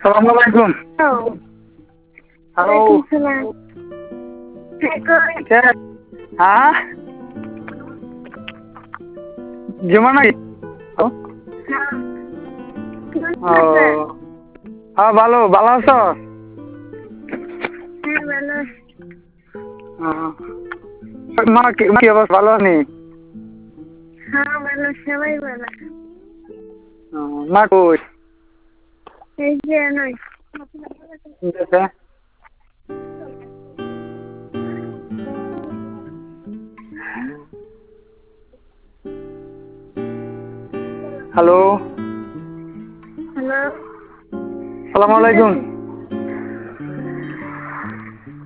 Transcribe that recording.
সালামু আলাইকুম। হ্যালো। হ্যাঁ জুমা নাকি? ও হ্যাঁ ভালো ভালো আছো? মা কি অবস্থা, ভালো আনি? সবাই ভালো। মা কই? এই যে নয় হ্যালো হ্যালো সালামু আলাইকুম।